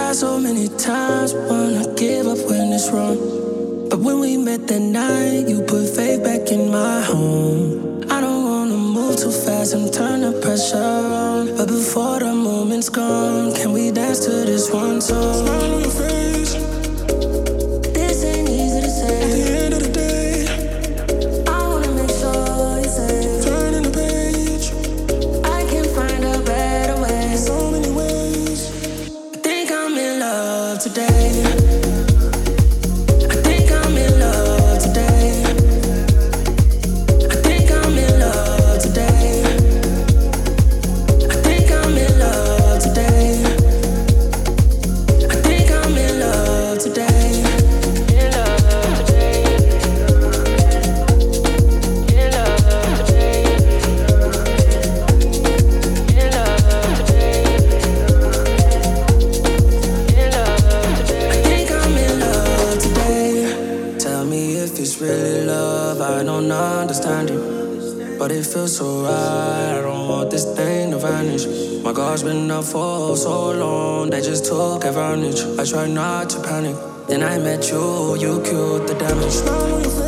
tried so many times, wanna give up when it's wrong. But when we met that night, you put faith back in my home. I don't wanna move too fast and turn the pressure on. But before the moment's gone, can we dance to this one song? Smile on your face. This ain't easy to say. At the end of the day, I wanna make sure you're safe. Turning the page, I can find a better way. So many ways. I think I'm in love today. But it feels so right, I don't want this thing to vanish. My guard's been up for so long, they just took advantage. I tried not to panic, then I met you, you cured the damage.